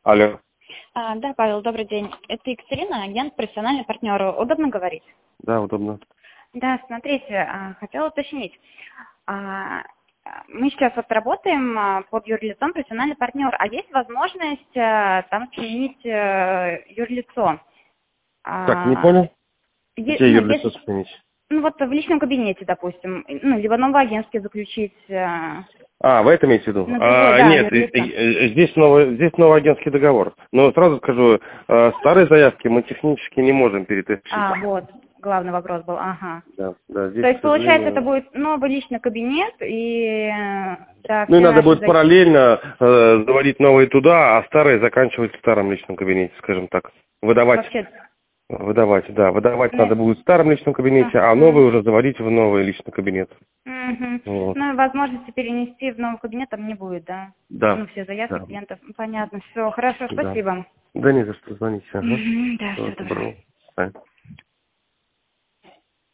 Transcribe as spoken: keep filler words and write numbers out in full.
Алло. А, да, Павел, добрый день. Это Екатерина, агент, профессиональный партнер. Удобно говорить? Да, удобно. Да, смотрите, а, хотела уточнить. А, Мы сейчас вот работаем а, под юрлицом профессиональный партнер, а есть возможность а, там сменить э, юрлицо? Так, не А, понял? е- Где ну, юрлицо если- сменить? ну, вот в личном кабинете, допустим, ну, либо новоагентский заключить э, А, вы это имеете в виду? на другое, А, да, нет, э, юрлицо. э, здесь новый, здесь новый агентский договор. Но сразу скажу, э, старые заявки мы технически не можем перетащить. А, вот, главный вопрос был, ага. Да, да, здесь, То к есть, получается, это сожалению... будет новый личный кабинет, и э, да, Ну и все надо наши будет защиты. параллельно э, заводить новые туда, а старые заканчивать в старом личном кабинете, скажем так. Выдавать, Вообще, выдавать, да, выдавать ну, надо будет в старом личном кабинете, а ага. новые уже заводить в новый личный кабинет. Мгм. Вот. Ну, и возможности перенести в новый кабинет там не будет, да? Да, Ну, все заявки да, клиентов. Понятно, все, хорошо, да. спасибо. Да не за что, звоните. Ага. Мгм, да, Всего все, доброго. доброго. До свидания.